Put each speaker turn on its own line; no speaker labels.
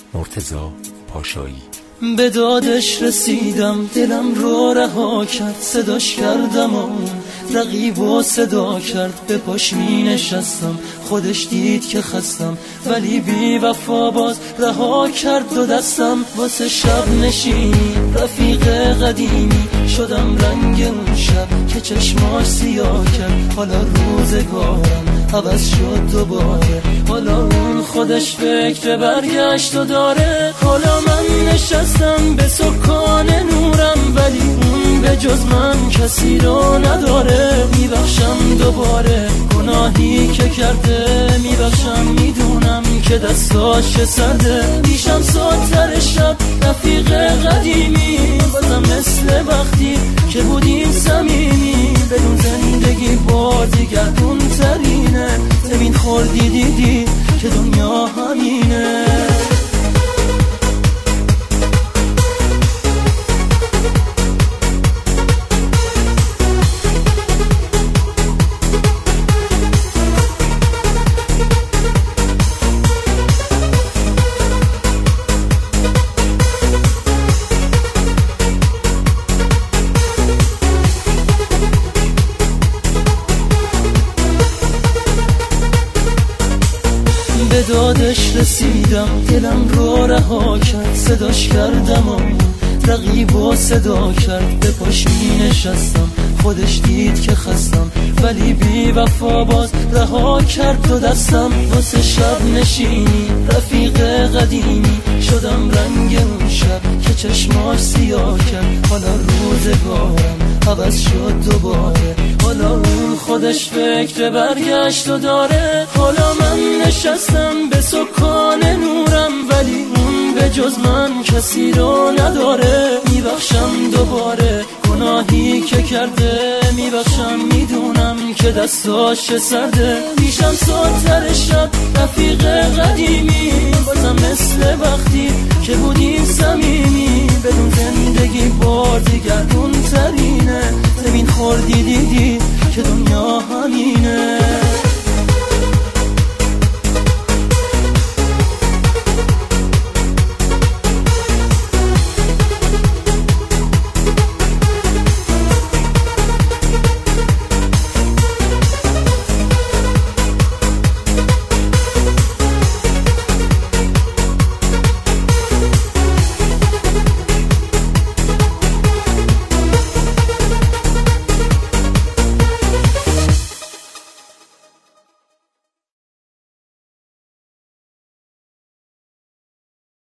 مرتضی پاشایی.
به دادش رسیدم، دلم رو رها کرد، صداش کردم و رقیب و صدا کرد. به پاش می نشستم، خودش دید که خستم، ولی بی وفا باز رها کرد دو دستم. واسه شب نشینی رفیق قدیمی شدم رنگ اون شب که چشماش سیاه کرد. حالا روزگارم عوض شد دوباره، حالا اون خودش فکر برگشت و داره. حالا من نشستم به سکان نورم، ولی اون به جز من کسی رو نداره. میبخشم دوباره گناهی که کرده، میبخشم میدونم که دستاش سرده. میشم ساتر شب رفیق قدیمی، بازم مثل وقتی که بودیم صمیمی. بدون زندگی بار دیگر اون ترینه، زمین خوردی دیدی که دنیا همینه. به دادش رسیدم، دلم رو رها کرد، صداش کردم و رقیب و صدا کرد. به پاش می نشستم، خودش دید که خستم، ولی بی وفا باز رها کرد دو دستم. واسه شب نشینی رفیق قدیمی شدم رنگ اون شب که چشماش سیاه کرد. حالا روزگارم عوض شد دوباره، حالا اون خودش فکر برگشت و داره. حالا من نشستم به سکان نورم، ولی اون به جز من کسی رو نداره. میبخشم دوباره گناهی که کرده، میبخشم میدونم که دستاش سرده. میشم ساتر شب رفیق قدیمی